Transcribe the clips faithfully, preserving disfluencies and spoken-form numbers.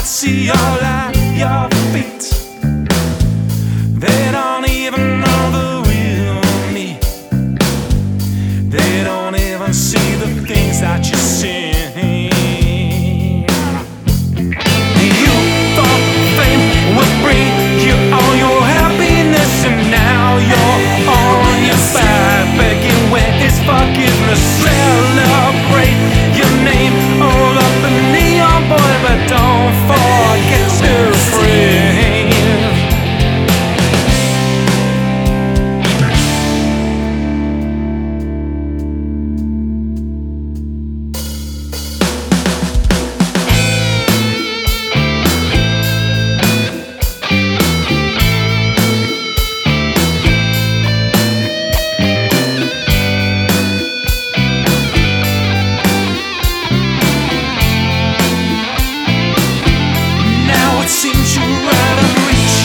that see all at your feet. They don't even know the real me. They don't even see the things that you see. You thought fame would bring you all your happiness, and now you're on your back, begging where is forgiveness. Celebrate your name all up in neon, boy, but don't forget to breathe. Seems you're out of reach.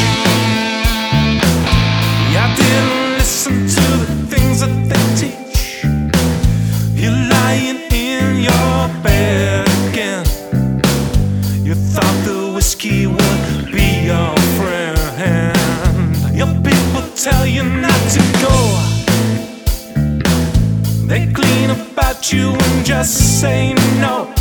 I didn't listen to the things that they teach. You're lying in your bed again. You thought the whiskey would be your friend. Your people tell you not to go. They clean about you and just say no.